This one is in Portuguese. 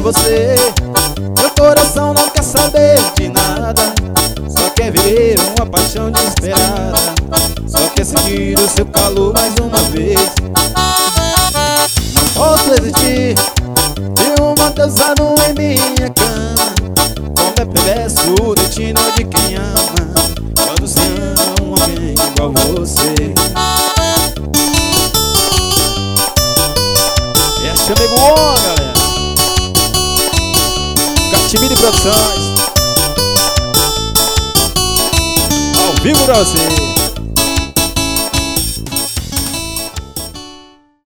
você. Meu coração não quer saber de nada, só quer viver uma paixão desesperada, só quer sentir o seu calor mais uma vez. Não posso resistir de uma tesão em minha cama. Como é perverso o destino de quem ama, quando se ama alguém igual você. Esse é amigo bom, galera. Catimiri Produções, ao vivo pra você.